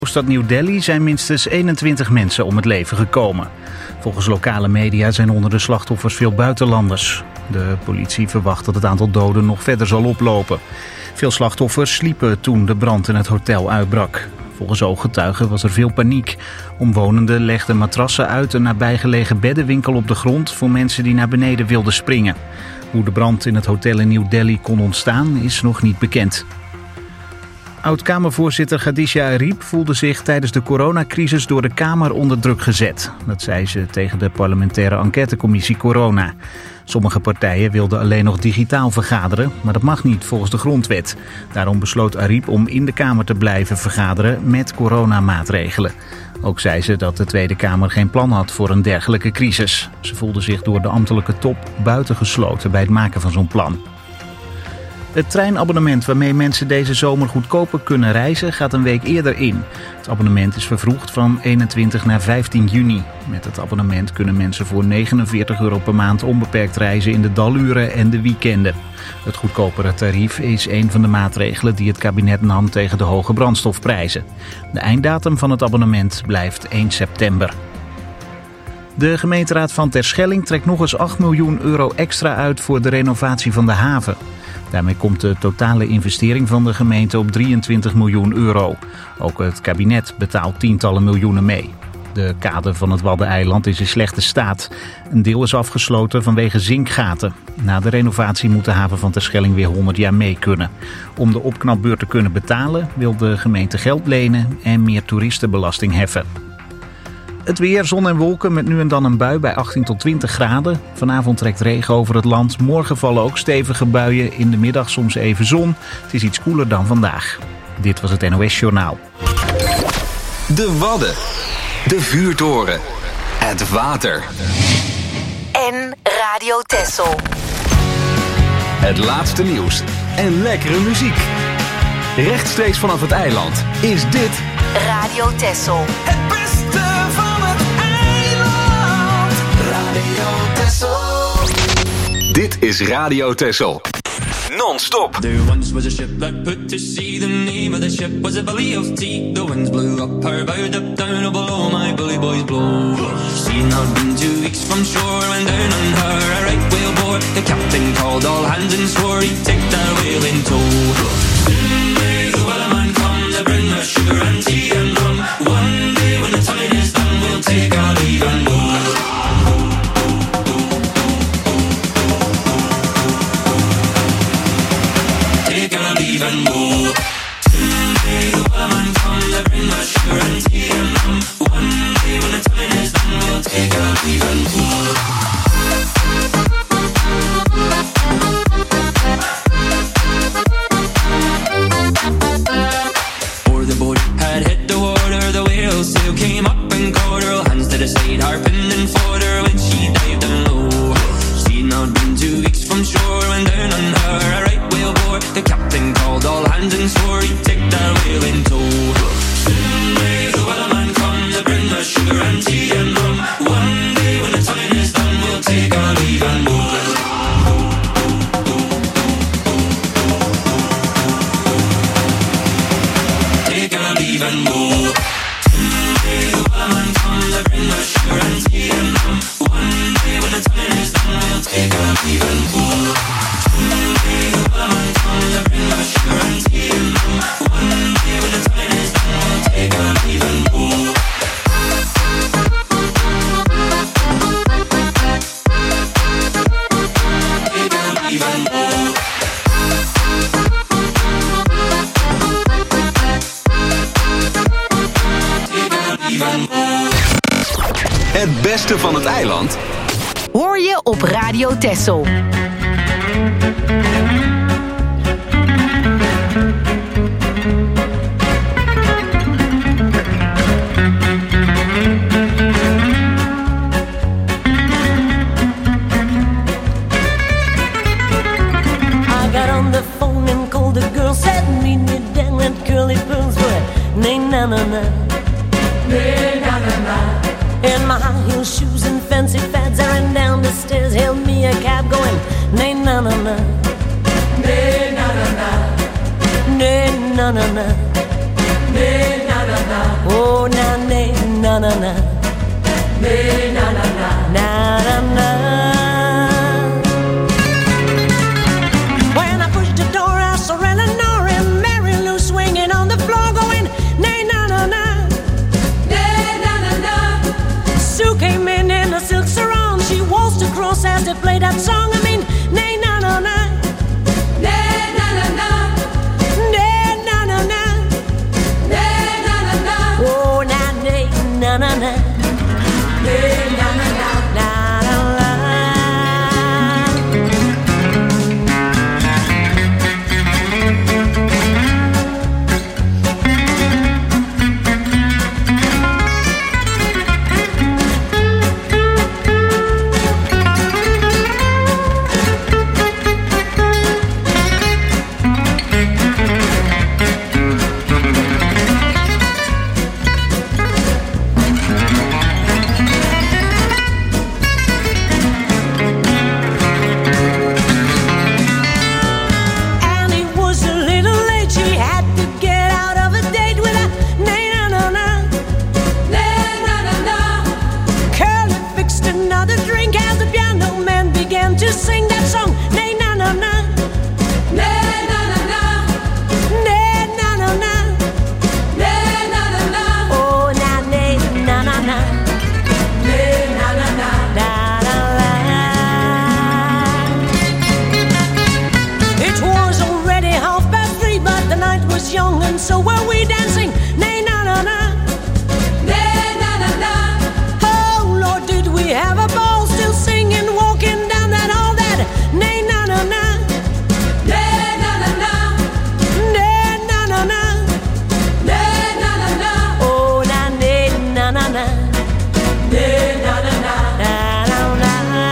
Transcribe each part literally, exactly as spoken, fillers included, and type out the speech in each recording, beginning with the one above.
In de hoofdstad New Delhi zijn minstens eenentwintig mensen om het leven gekomen. Volgens lokale media zijn onder de slachtoffers veel buitenlanders. De politie verwacht dat het aantal doden nog verder zal oplopen. Veel slachtoffers sliepen toen de brand in het hotel uitbrak. Volgens ooggetuigen was er veel paniek. Omwonenden legden matrassen uit een nabijgelegen beddenwinkel op de grond voor mensen die naar beneden wilden springen. Hoe de brand in het hotel in New Delhi kon ontstaan is nog niet bekend. Oud-Kamervoorzitter Khadija Arib voelde zich tijdens de coronacrisis door de Kamer onder druk gezet. Dat zei ze tegen de parlementaire enquêtecommissie Corona. Sommige partijen wilden alleen nog digitaal vergaderen, maar dat mag niet volgens de grondwet. Daarom besloot Arib om in de Kamer te blijven vergaderen met coronamaatregelen. Ook zei ze dat de Tweede Kamer geen plan had voor een dergelijke crisis. Ze voelde zich door de ambtelijke top buitengesloten bij het maken van zo'n plan. Het treinabonnement waarmee mensen deze zomer goedkoper kunnen reizen gaat een week eerder in. Het abonnement is vervroegd van eenentwintig naar vijftien juni. Met het abonnement kunnen mensen voor negenenveertig euro per maand onbeperkt reizen in de daluren en de weekenden. Het goedkopere tarief is een van de maatregelen die het kabinet nam tegen de hoge brandstofprijzen. De einddatum van het abonnement blijft één september. De gemeenteraad van Terschelling trekt nog eens acht miljoen euro extra uit voor de renovatie van de haven. Daarmee komt de totale investering van de gemeente op drieëntwintig miljoen euro. Ook het kabinet betaalt tientallen miljoenen mee. De kade van het Waddeneiland is in slechte staat. Een deel is afgesloten vanwege zinkgaten. Na de renovatie moet de haven van Terschelling weer honderd jaar mee kunnen. Om de opknapbeurt te kunnen betalen wil de gemeente geld lenen en meer toeristenbelasting heffen. Het weer, zon en wolken met nu en dan een bui bij achttien tot twintig graden. Vanavond trekt regen over het land. Morgen vallen ook stevige buien. In de middag soms even zon. Het is iets koeler dan vandaag. Dit was het N O S Journaal. De Wadden. De vuurtoren. Het water. En Radio Texel. Het laatste nieuws. En lekkere muziek. Rechtstreeks vanaf het eiland is dit... Radio Texel. Het beste van het eiland. Radio Texel. Dit is Radio Texel. Non-stop. There once was a ship that put to sea. The name of the ship was a Belly of Tea. The winds blew up her bow, up down below my bully boys blow. She not been two weeks from shore when down on her a right whale bore. The captain called all hands and swore he'd take that whale in tow. Soon may the wellerman come to bring us sugar and tea and rum. One day when the time is done, we'll take our leave and go. Take our leave and go. Soon may the wellerman come to bring us sugar and tea and rum. One day when the time is done, we'll take our leave and go. Sail came up and caught her, hands to the side, harping and fought her when she dived down low. She'd not been two weeks from shore when down on her a right whale bore. The captain called all hands and swore he'd take that whale in tow. Soon may the wellerman come to bring us sugar and tea and rum. One day when the time is done, we'll take our leave and go. Take our leave and go. Take our leave and go. One day the wellerman comes to bring us sugar and tea and rum. One day when the time is done, we'll take our leave and go. Take our leave and go. Take our leave and go. Het beste van het eiland... Hoor je op Radio Texel. In my high heel shoes and fancy fads, I ran down the stairs, hailed me a cab going, nay na na na, nay na na na, nay na na na, nay na na na. na na na, nay na na na, na na na. When I pushed the door, I saw Eleanor and Mary Lou swinging on the floor, going nay na na na, nay na na na. Sue came in in a silk sarong. She waltzed across as they played that song. I mean, nay na na na, nay na na na, nay na na na, nay na na na. Oh na nay na na na, nay na na na, na na na. Sing that song, nay na na na, nay na na na, nay na na na, nay na na na. Oh na nay na na na, nay na na na, na na na. It was already half past three, but the night was young, and so were we dancing. Nay na na na, nay na na na. Oh Lord, did we have a ball, still singing, walking down that hall. Nay na na na, nay na na na, nay na na na, nay na na na. Oh na nay na na na, nay na na na, na na na.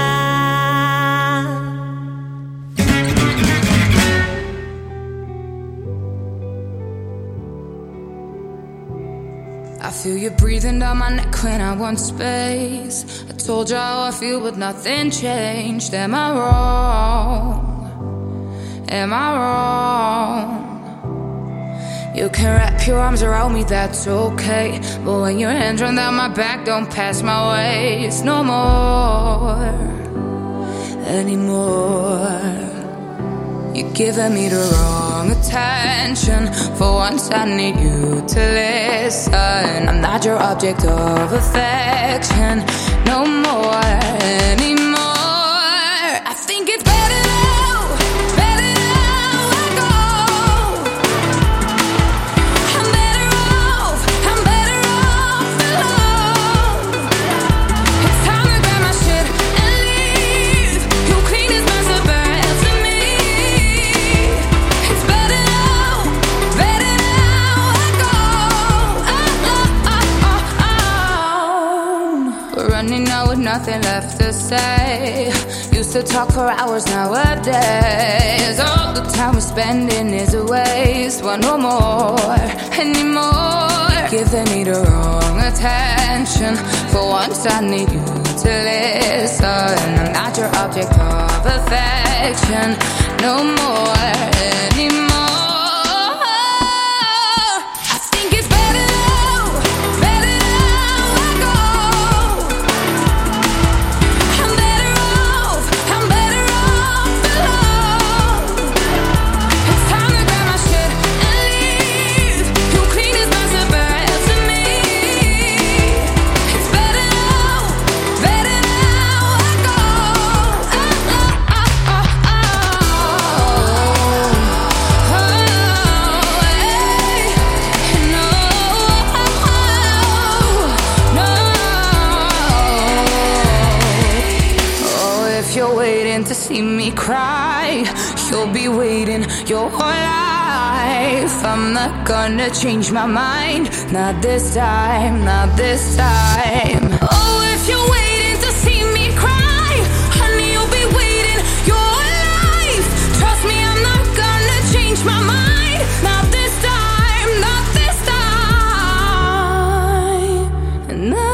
I feel you breathing down my neck when I want space. I told you how I feel, but nothing changed. Am I wrong? Am I wrong? You can wrap your arms around me, that's okay. But when your hands run down my back, don't pass my waist no more, anymore. You're giving me the wrong attention. For once I need you to listen. I'm not your object of affection no more, anymore. I think it's better now, better now I go. I'm better off, I'm better off alone. It's time to grab my shit and leave. You clean this mess up back to me. It's better now, better now I go. Oh, oh, oh, oh. We're running out with nothing left to say. Used to talk for hours nowadays. All the time we're spending is a waste. Want no more, anymore. Giving me the wrong attention. For once I need you to listen. I'm not your object of affection no more, anymore. I think it's better now, better now I go. I'm better off, I'm better off alone. It's time to grab my shit and leave. You clean this mess up back to me. It's better now, better now I go. Oh, oh, oh, oh, oh. Oh, hey. No, no. Oh, if you're waiting to see me cry, you'll be waiting your whole life. I'm not gonna change my mind. Not this time, not this time. Oh, if you're waiting to see me cry, honey, you'll be waiting your life. Trust me, I'm not gonna change my mind. Not this time, not this time. No.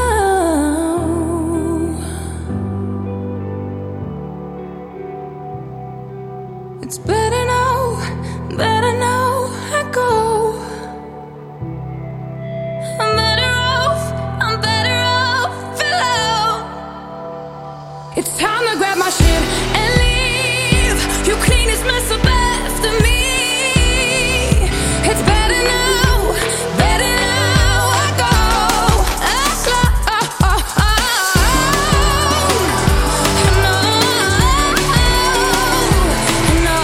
It's better now, better now I go. I'm better off, I'm better mess up after me. It's better now, better now I go alone. No, no,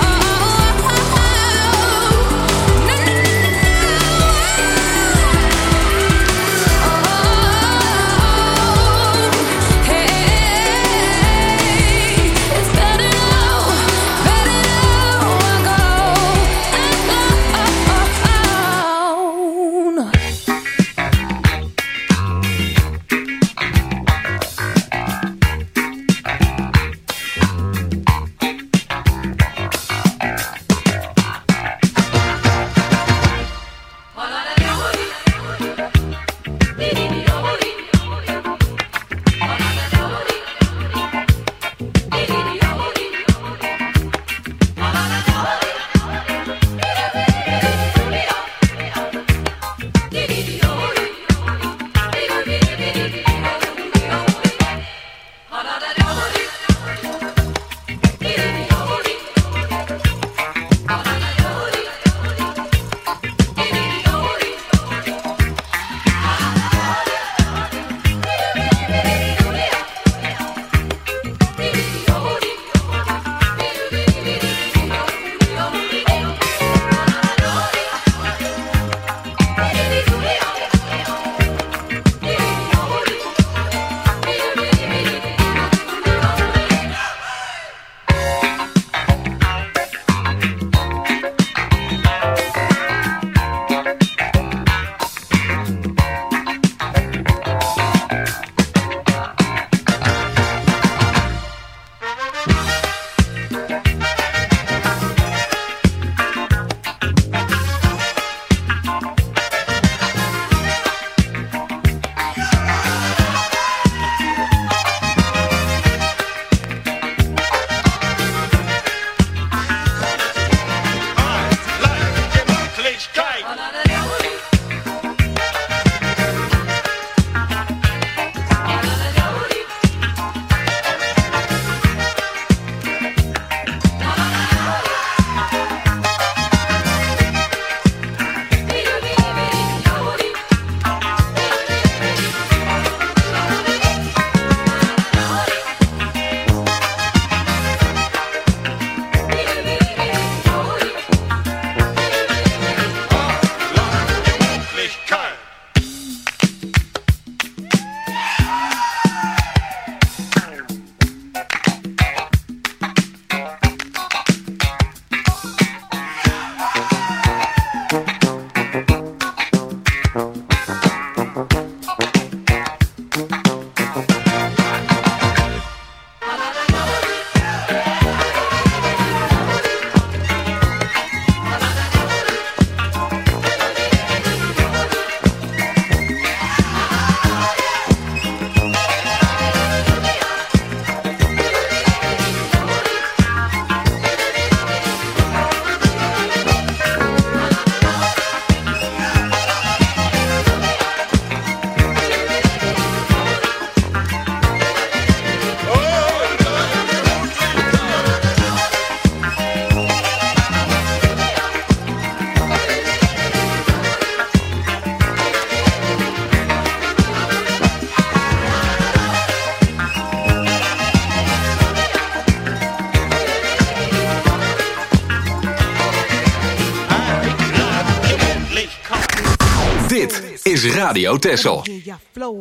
Dit is Radio Texel. Hey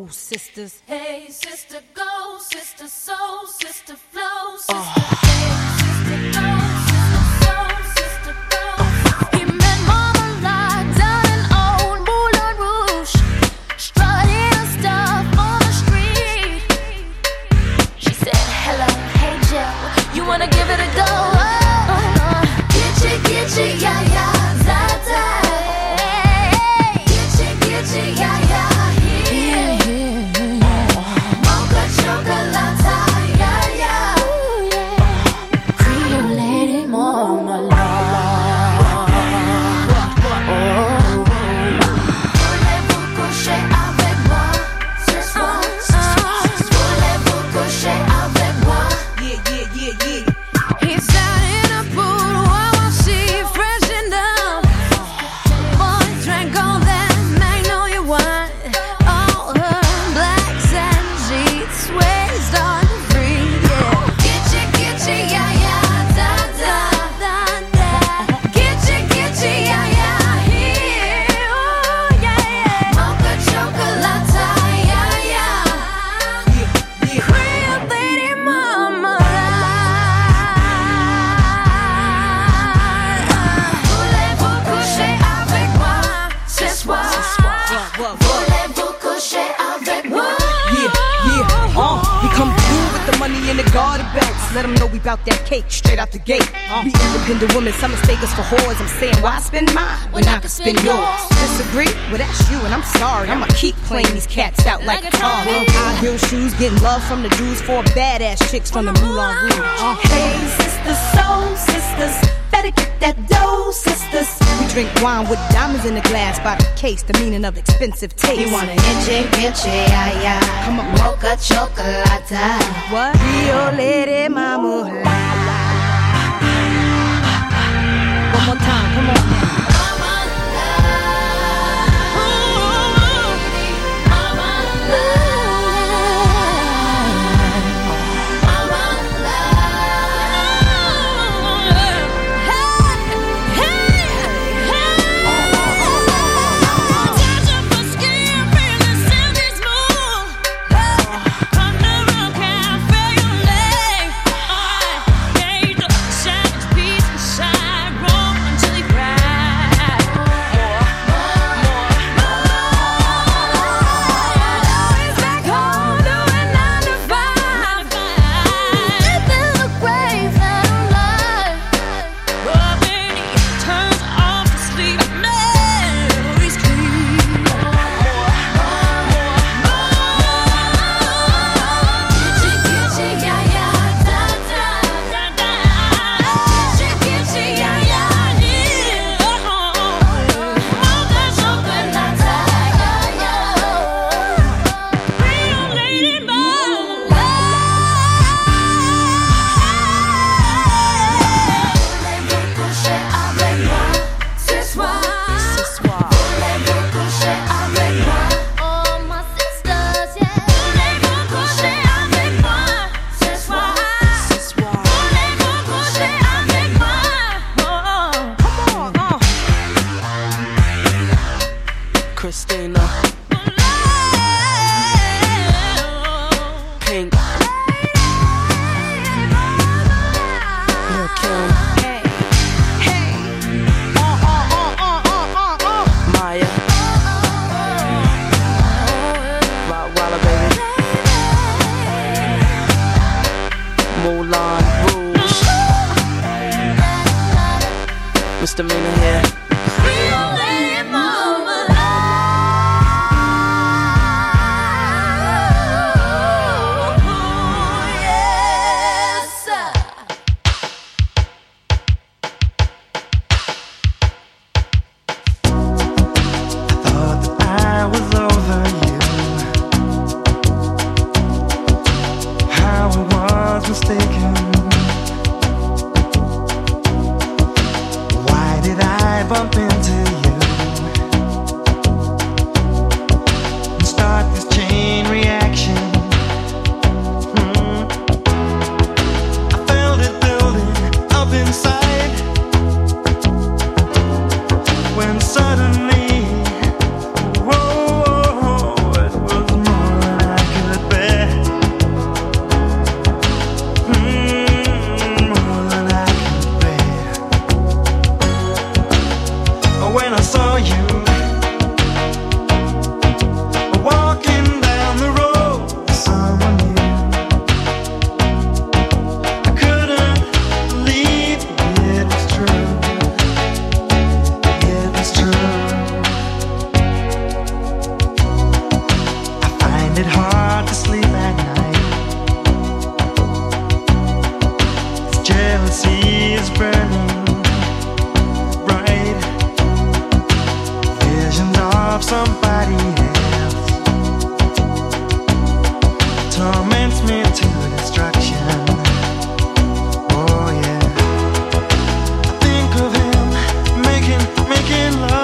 sister, go, sister, soul, sister, flow, sister, oh. Sister, go, sister, soul, sister, go. He met Marmalade down in old Moulin Rouge, strutting stuff on the street. She said, hello, hey Joe, you wanna give it a go? Oh, uh, Gitchy, gitchy, yeah, yeah, that, that. Gitchy, gitchy, yeah, yeah. Mocha chocolate, yeah, yeah. coucher avec moi. Yeah, yeah, uh, we come through with the money in the garter belts. Let them know we bout that cake straight out the gate. Uh, we independent women, some mistake us for whores. I'm saying, why spend mine when I can spend yours? Disagree? Well, that's you, and I'm sorry. I'ma keep playing these cats out like a car. High heel shoes, getting love from the dudes, for badass chicks from the Moulin Rouge. Uh, Hey, sisters, soul sisters, better get that dough, sisters. we drink wine with diamonds in the glass by the case, the meaning of expensive taste. You want an inche, inche, ay, ay. Come on. Mocha chocolate. What? Rio Lady Mama. One more time, come on. Christina, Pink, Lil' Kim, Hey, hey. Uh, uh, uh, uh, uh, uh, uh. Maya, Rottweiler baby, Moulin Rouge, Misdemeanor here.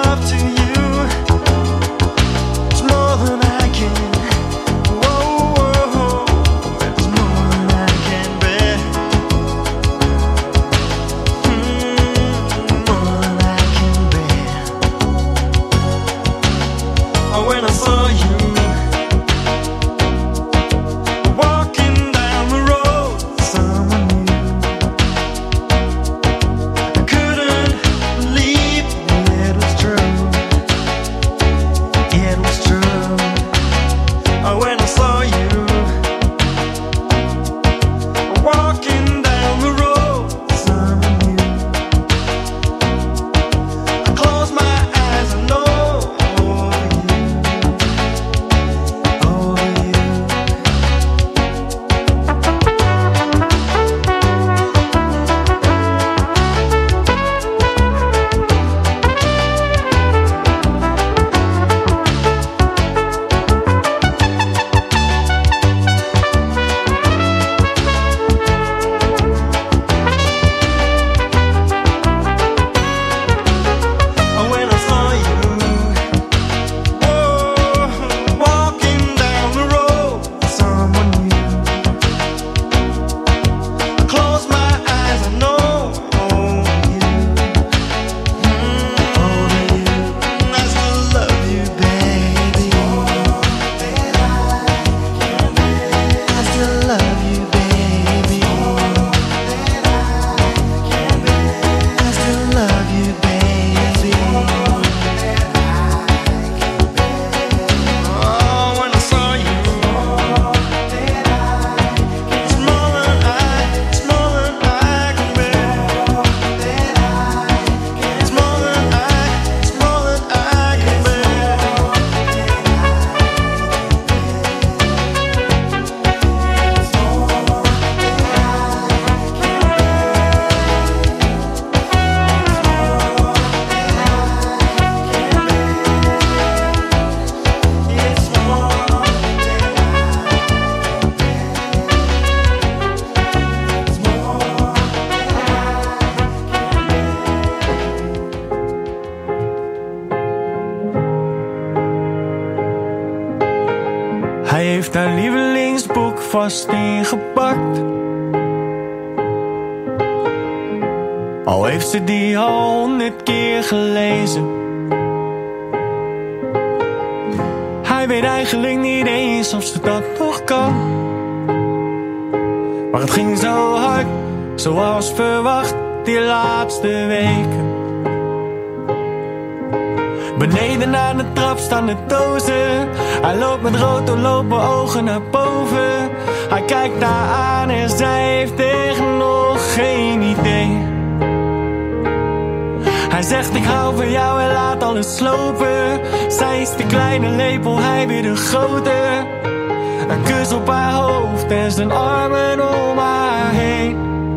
Whoa, whoa. Hij heeft haar lievelingsboek vast ingepakt. Al heeft ze die al honderd keer gelezen. Hij weet eigenlijk niet eens of ze dat nog kan. Maar het ging zo hard, zoals verwacht, die laatste weken. Beneden aan de trap staan de dozen. Hij loopt met rood doorlopen ogen naar boven. Hij kijkt haar aan en zij heeft echt nog geen idee. Hij zegt ik hou van jou en laat alles slopen. Zij is de kleine lepel, hij weer de grote. Een kus op haar hoofd en zijn armen om haar heen.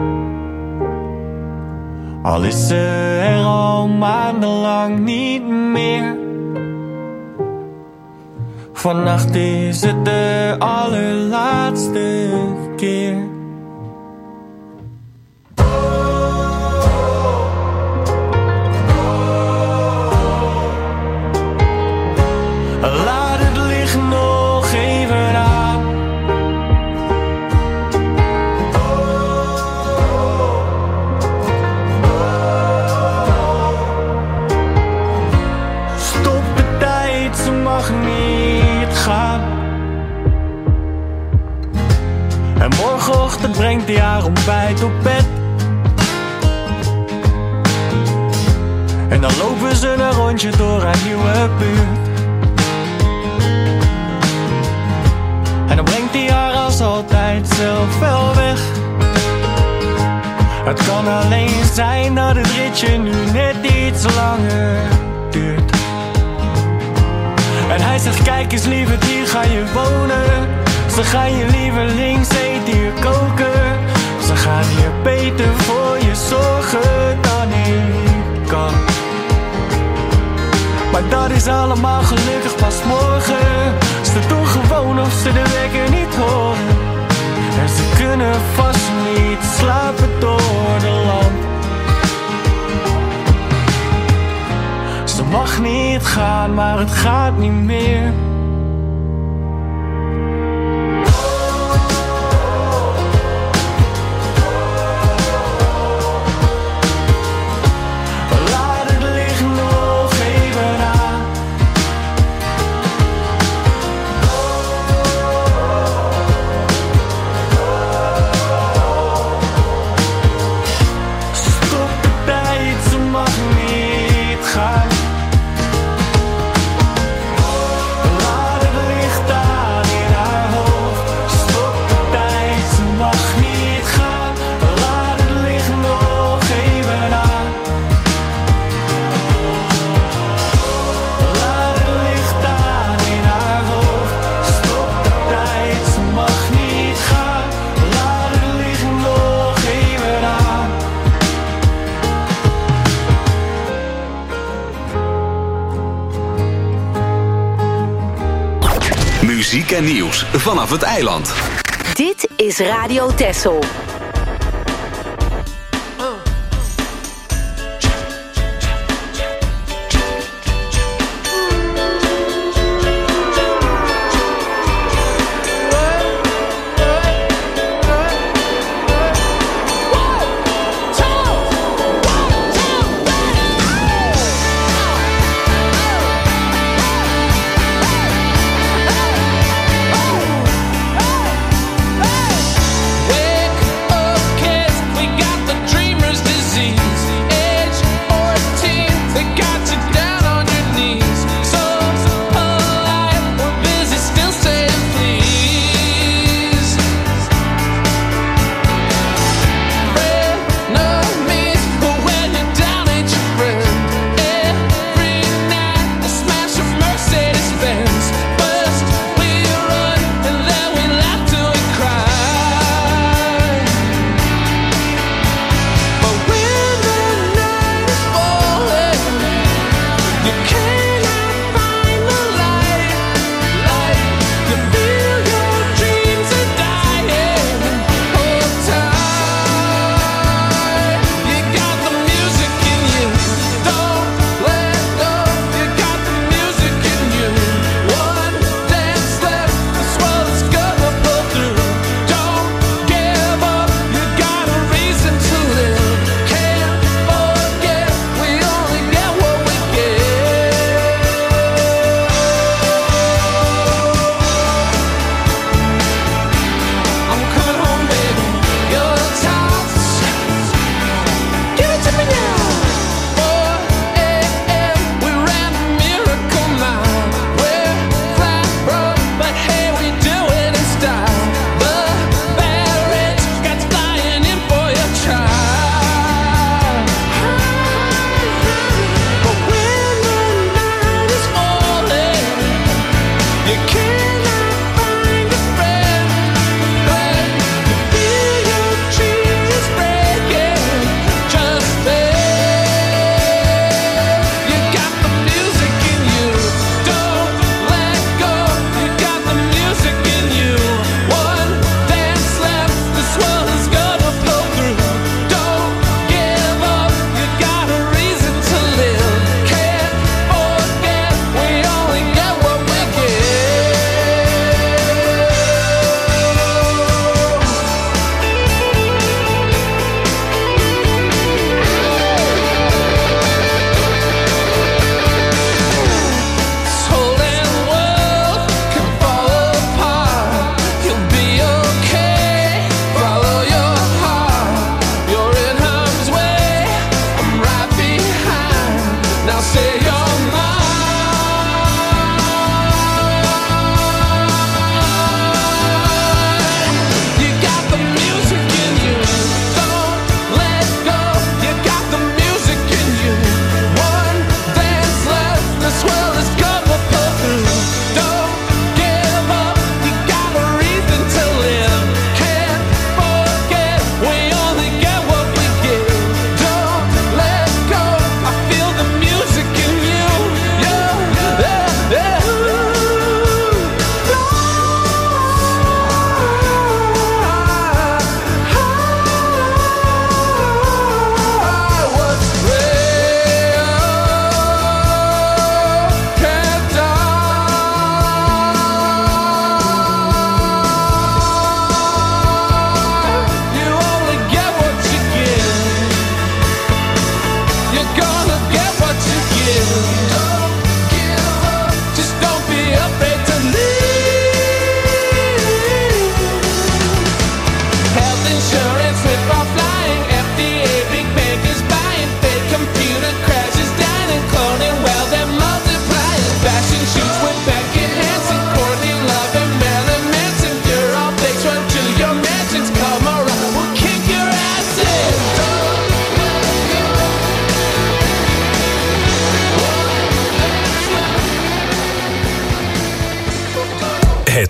Al is ze er al maandenlang niet meer. Vannacht is het de allerlaatste keer. Laat het licht nog even aan. Stop de tijd, ze mag niet gaan. En morgenochtend brengt hij haar ontbijt op bed. En dan lopen ze een rondje door haar nieuwe buurt. En dan brengt hij haar als altijd zelf wel weg. Het kan alleen zijn dat het ritje nu net iets langer duurt. En hij zegt kijk eens lieverd, hier ga je wonen. Ze gaan je lievelingseten hier koken. Ze gaan hier beter voor je zorgen dan ik kan. Maar dat is allemaal gelukkig pas morgen. Ze doen gewoon of ze de wekker niet horen. En ze kunnen vast niet slapen door de lamp. Ze mag niet gaan, maar het gaat niet meer. Muziek en nieuws vanaf het eiland. Dit is Radio Texel. Wake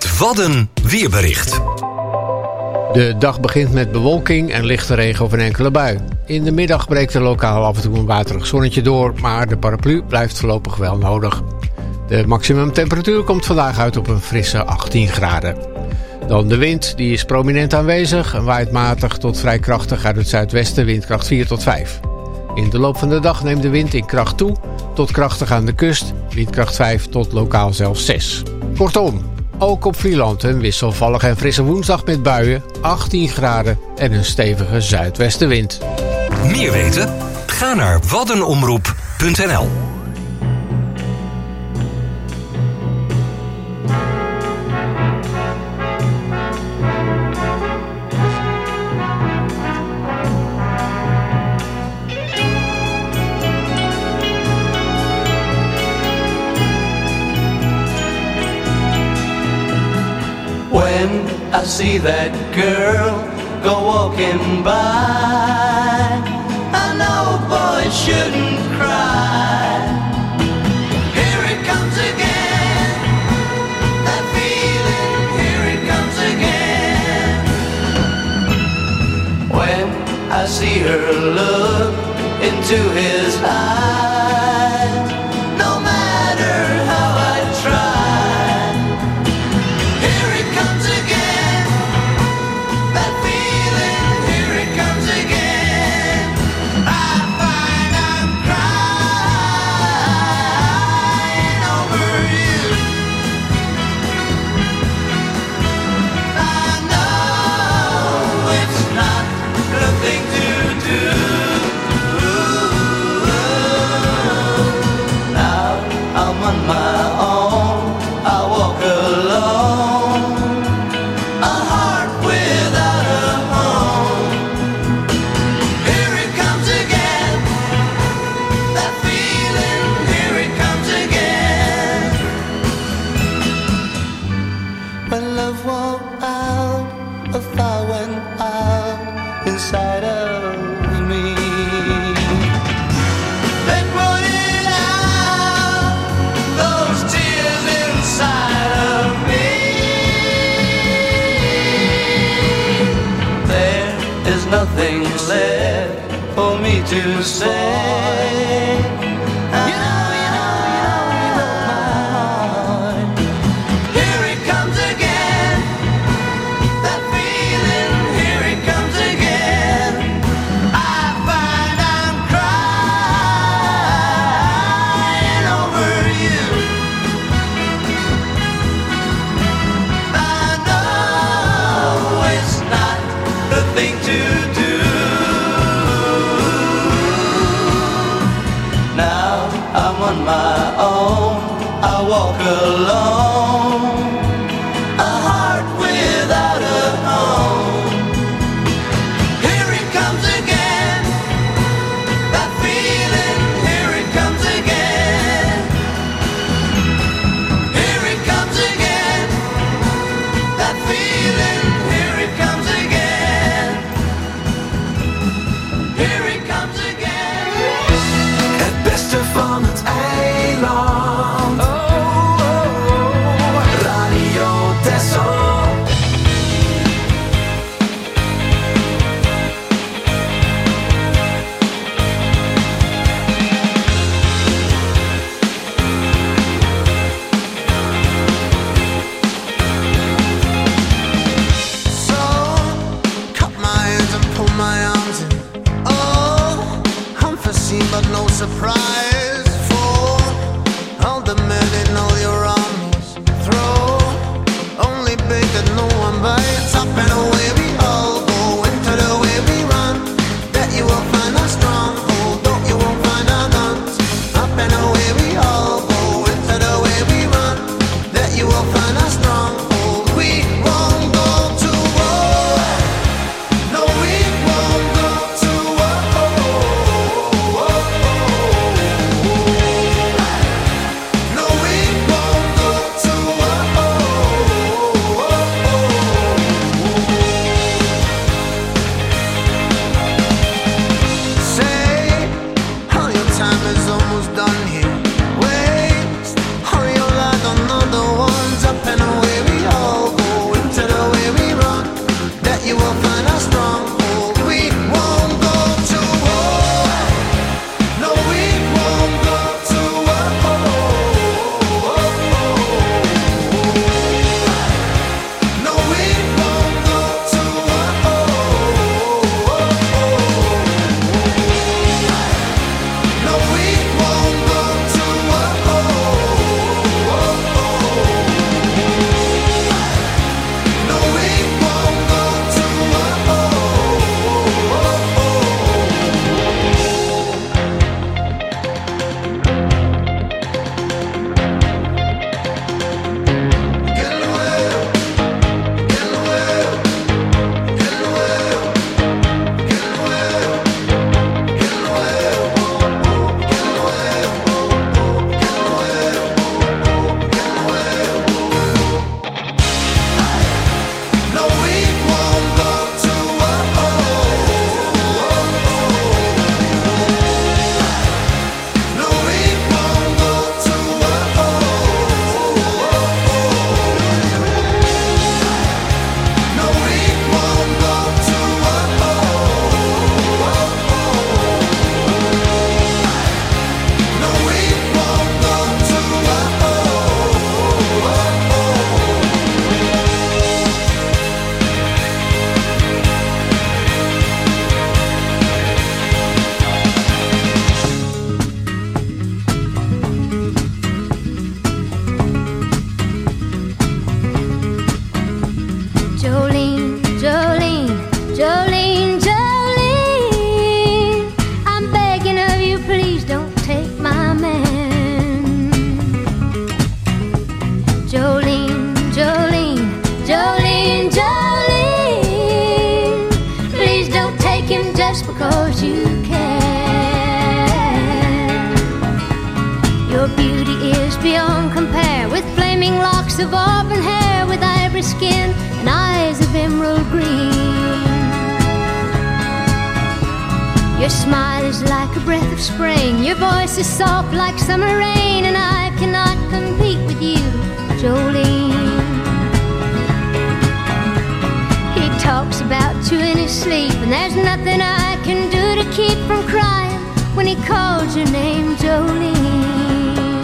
Het Wadden Weerbericht. De dag begint met bewolking en lichte regen of een enkele bui. In de middag breekt er lokaal af en toe een waterig zonnetje door, maar de paraplu blijft voorlopig wel nodig. De maximumtemperatuur komt vandaag uit op een frisse achttien graden. Dan de wind, die is prominent aanwezig en waait matig tot vrij krachtig uit het zuidwesten, windkracht vier tot vijf. In de loop van de dag neemt de wind in kracht toe, tot krachtig aan de kust, windkracht vijf tot lokaal zelfs zes. Kortom, ook op Vlieland een wisselvallige en frisse woensdag met buien, achttien graden en een stevige zuidwestenwind. Meer weten? Ga naar waddenomroep punt n l. When I see that girl go walking by, I know boys shouldn't cry. Here it comes again, that feeling, here it comes again. When I see her look into his eyes, no matter how I try, nothing left for me to say. You know, you know, you know, you know my heart. Here it comes again, that feeling, here it comes again. I find I'm crying over you. I know it's not the thing to do. gleaming locks of auburn hair with ivory skin and eyes of emerald green. Your smile is like a breath of spring, your voice is soft like summer rain, and I cannot compete with you, Jolene. He talks about you in his sleep, and there's nothing I can do to keep from crying when he calls your name, Jolene.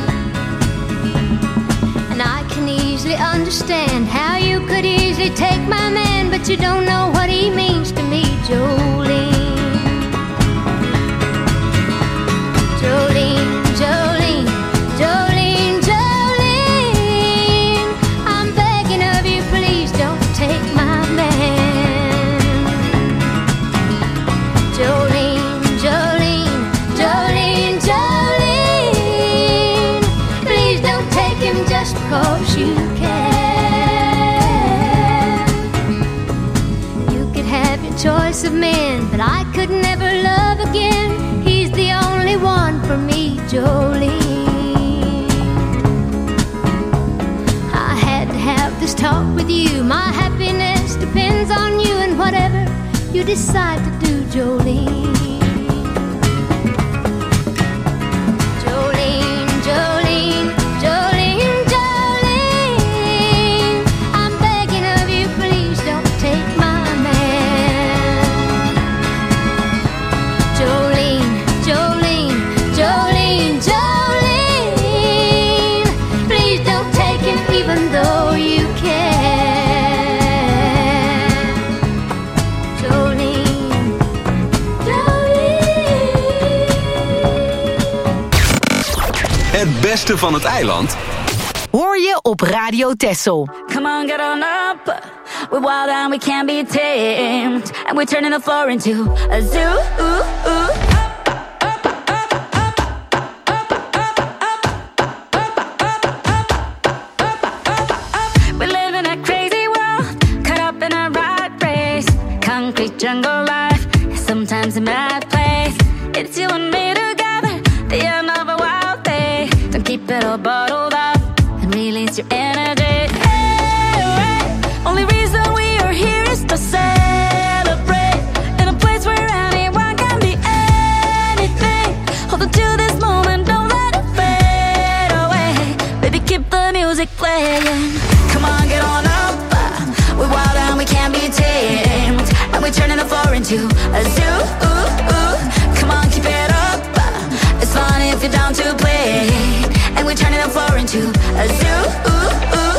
And I can easily understand how you could easily take my man, but you don't know what he means to me, Jolene. Jolene, Jolene, Jolene, Jolene, I'm begging of you, please don't take my man. Jolene, Jolene, Jolene, Jolene, please don't take him just because you can. You could have your choice of men, but I could never love again. He's the only one for me, Jolene. I had to have this talk with you. My happiness depends on you and whatever you decide to do, Jolene. Jolene, Jolene, Jolene, Jolene, I'm begging of you, please don't take my man. Jolene, Jolene, Jolene, Jolene, please don't take him even though you can. Jolene, Jolene. Het beste van het eiland hoor je op Radio Texel. Come on, get on up. We're wild and we can't be tamed, and we're turning the floor into a zoo. Ooh, ooh. We live in a crazy world, caught up in a rat race. Concrete jungle life, sometimes a mad place. It's you and me together, the end of a wild day. Don't keep it all bottled up and release your energy. Hey, hey. Only reason we are here is to celebrate in a place where anyone can be anything. Hold on to this moment, don't let it fade away. Baby, keep the music playing. Come on, get on up. We're wild and we can't be tamed, and we're turning the floor into a zoo. Ooh, ooh. Come on, keep it up. It's fun if you're down to play, and we're turning the floor into a zoo. Ooh, ooh.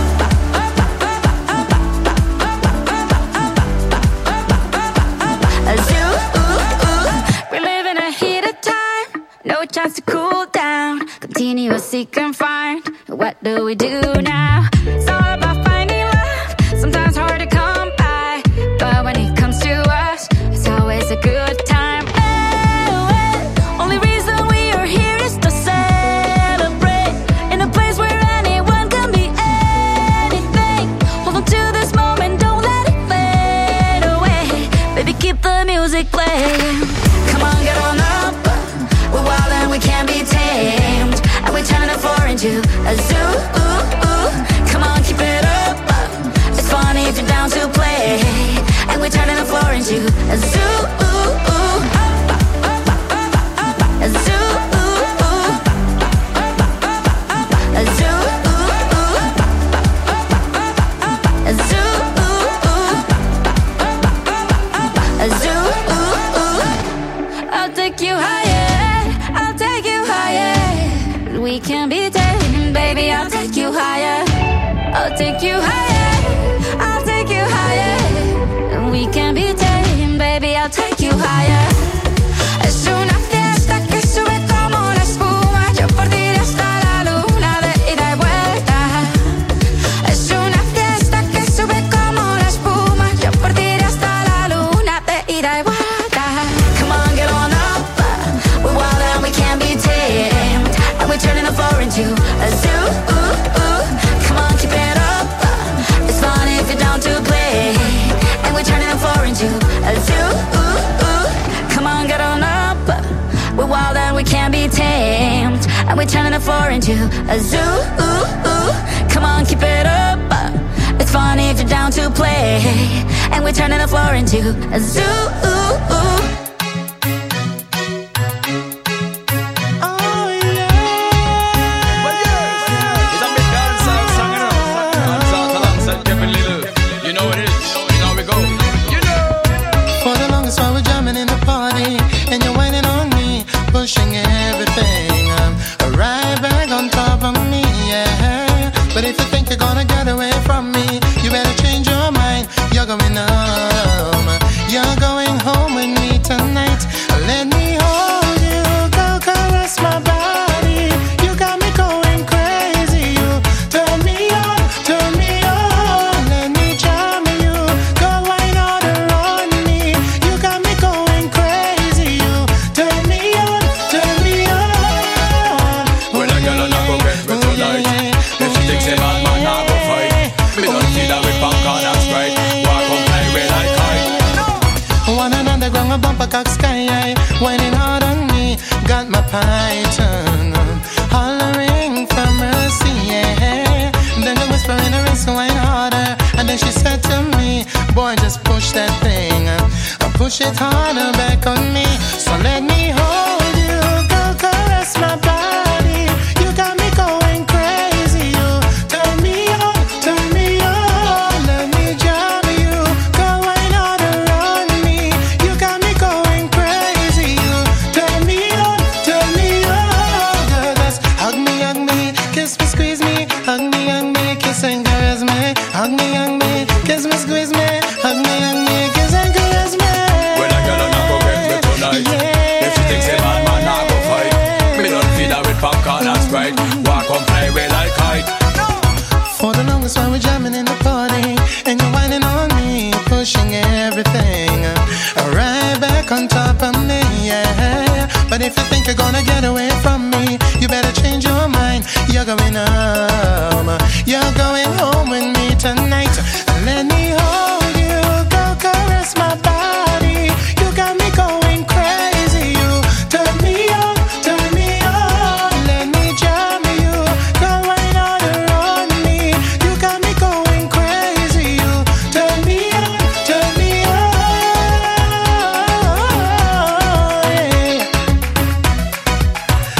A zoo. Ooh, ooh. We live in a heated time, no chance to cool down. Continuously confined. What do we do now? It's all about finding love. Sometimes hard to come by, but when it comes to us, it's always a good time. Hey, hey. Only reason we are here is to celebrate in a place where anyone can be anything. Hold on to this moment, don't let it fade away. Baby, keep the music playing. Come on, get on up. We're wild and we can't be tamed, and we're turning the floor into a zoo. Ooh, ooh. Come on, keep it up. It's funny if you're down to play, and we're turning the floor into a zoo. Ooh, ooh. A zoo. Ooh, ooh. A zoo. Ooh, ooh. A zoo. Ooh, ooh. A zoo. Ooh, ooh. I'll take you higher. I'll take you higher. We can be taken, baby. I'll take you higher. I'll take you higher. I'll take you higher. We can be taken, baby. I'll take you higher. Es una fiesta que sube como la espuma. Yo por ti hasta la luna de ida y vuelta. Es una fiesta que sube como la espuma. Yo por ti hasta la luna de ida y vuelta. Come on, get on up. We're wild and we can't be tamed, and we're turning the floor into a zoo. Ooh, ooh. Come on, keep it up. It's fun if you're down to play, and we're turning the floor into a zoo. Ooh, ooh. Come on, get on up. We're wild and we can't be tamed, and we're turning the floor into a zoo. Ooh, ooh. yeah. And we're turning the floor into a zoo. Push it harder back on me. So let me hold you, go caress my body. You got me going crazy. You turn me on, turn me on. Let me jam you, go wine out around me. You got me going crazy. You turn me on, turn me on. Girl, just hug me, hug me, kiss me, squeeze me. Hug me, hug me, kiss and caress me. Hug me, hug me, kiss me, squeeze me. Hug me, hug me, kiss and caress me. If she thinks a man, man, I go fight. Me don't feed her with popcorn and Sprite. Walk on play with like kite. For the longest while we're jamming in the party, and you're whining on me, pushing everything right back on top of me, yeah. But if you think you're gonna get away from me, you better change your mind. You're going home. You're going home with me tonight. Let me hold you, go caress my body. You got me going crazy. You turn me on, turn me on. Let me jam you, go right out around me. You got me going crazy. You turn me on, turn me on. Yeah.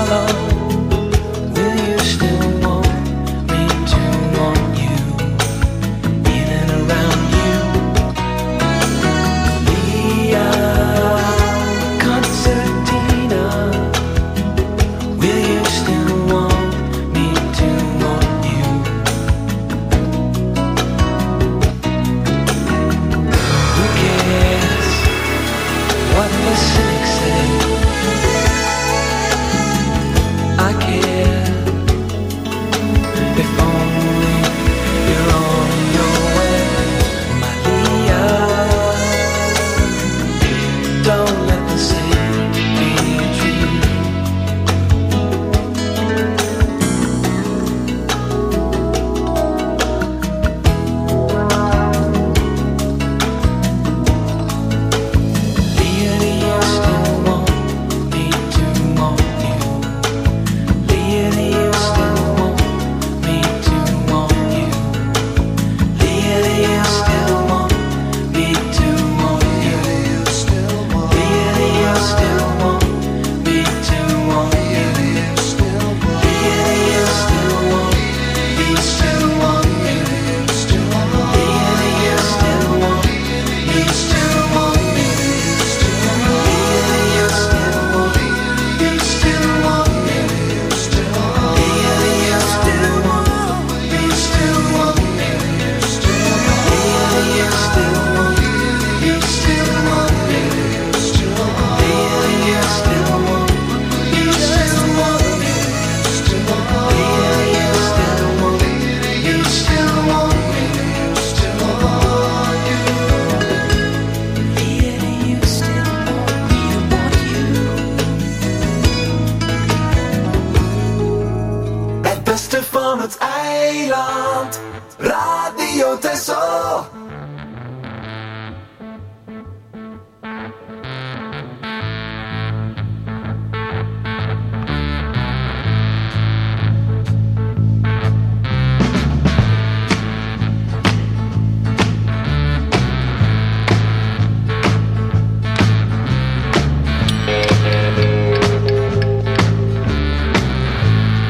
eiland, Radio Texel.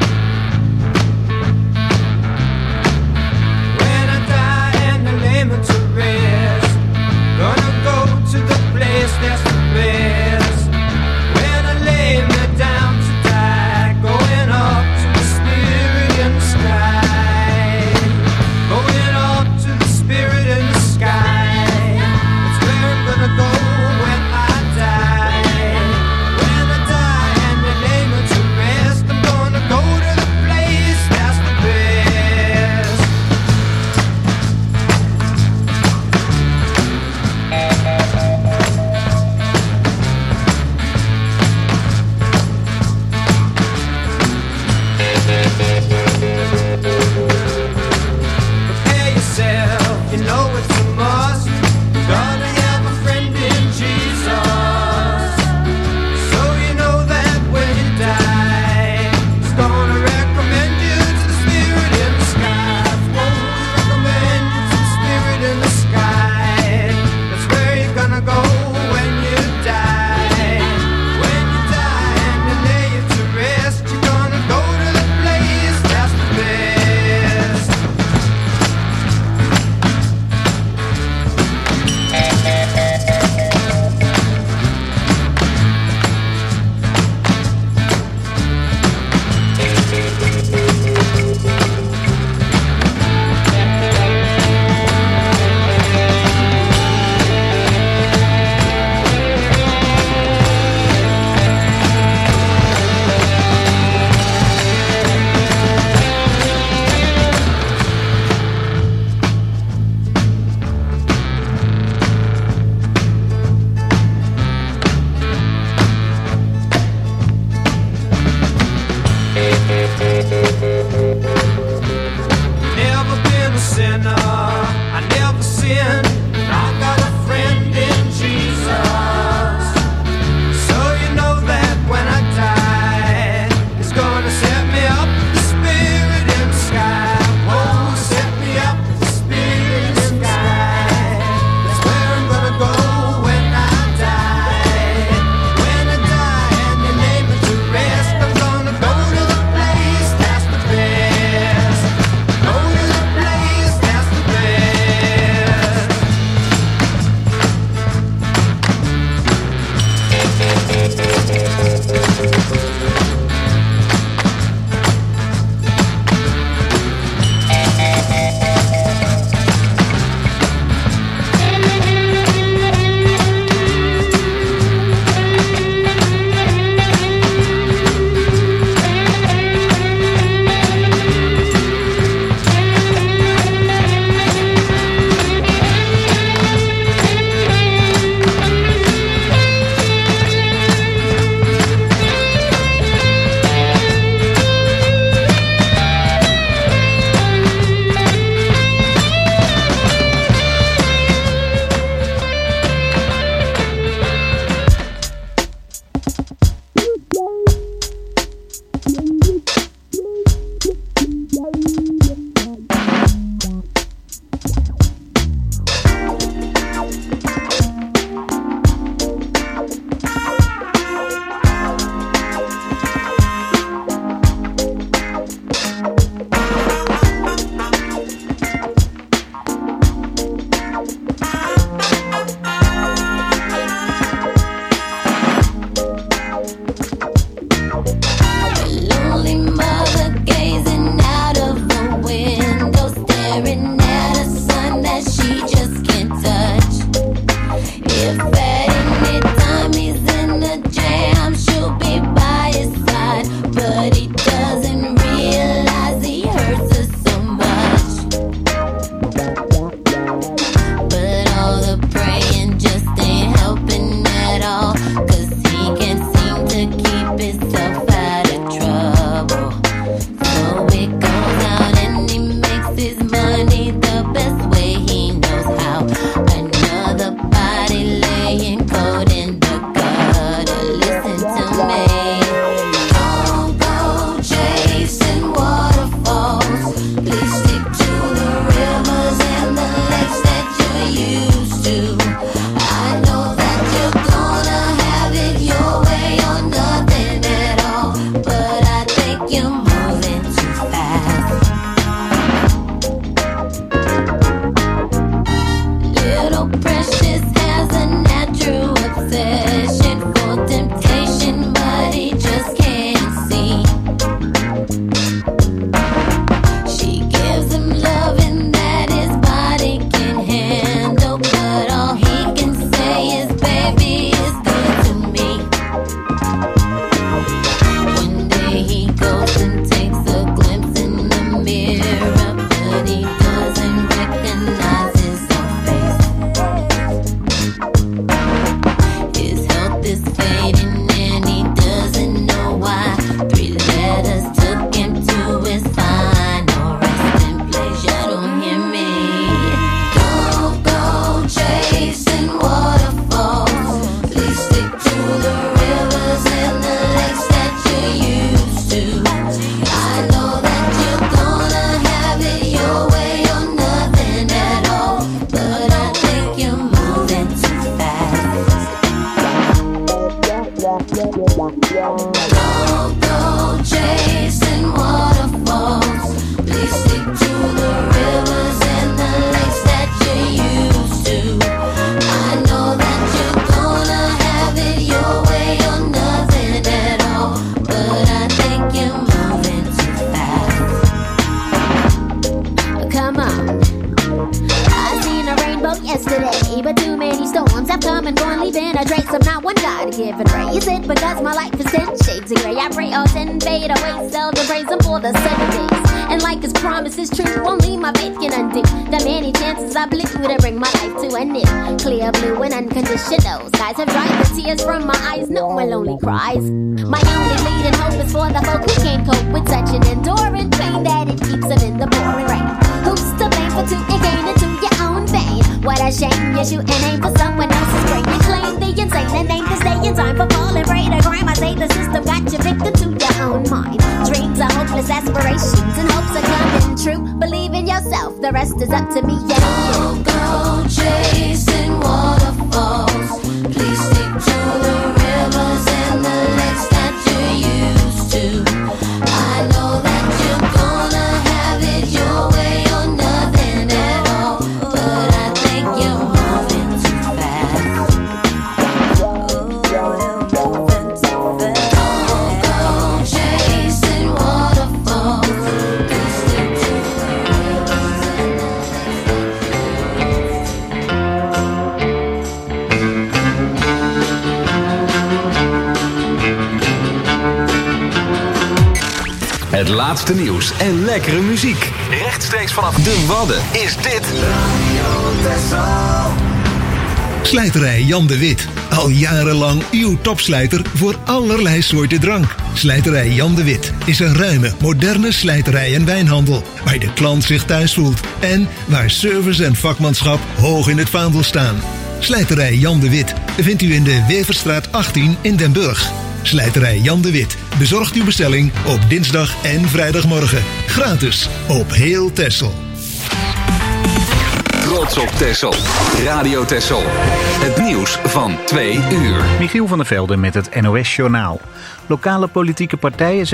When I die and the name of give and praise it because my life is ten shades of gray. I pray all ten fade away, seldom praise him for the sunny days. And like his promise is true, only my faith can undo the many chances I blew to bring my life to an end. Clear blue and unconditional skies have dried the tears from my eyes. No one lonely cries. My only leading hope is for the folk who can't cope with such an enduring pain that it keeps them in the pouring rain. Who's to blame for two and gain into your own vein? What a shame you shoot an aim for someone else's brain. You claim the insane and aim to stay in time for falling prey to crime. I say the system got you victim to your own mind. Dreams are hopeless aspirations and hopes are coming true. Believe in yourself, the rest is up to me and you. Don't go chasing waterfalls. Please stick to the rivers and the lakes that you're used to. I know that you're gonna have it your way or nothing at all, but I think you're moving too fast. Oh, you're moving too fast. Don't go chasing waterfalls. Please stick to the rivers and the Het laatste nieuws en lekkere muziek. Rechtstreeks vanaf de Wadden is dit Slijterij Jan de Wit. Al jarenlang uw topslijter voor allerlei soorten drank. Slijterij Jan de Wit is een ruime, moderne slijterij en wijnhandel. Waar de klant zich thuis voelt. En waar service en vakmanschap hoog in het vaandel staan. Slijterij Jan de Wit vindt u in de Weverstraat achttien in Den Burg. Slijterij Jan de Wit bezorgt uw bestelling op dinsdag en vrijdagmorgen. Gratis op heel Texel. Trots op Texel. Radio Texel. Het nieuws van twee uur. Michiel van der Velde met het N O S Journaal. Lokale politieke partijen zijn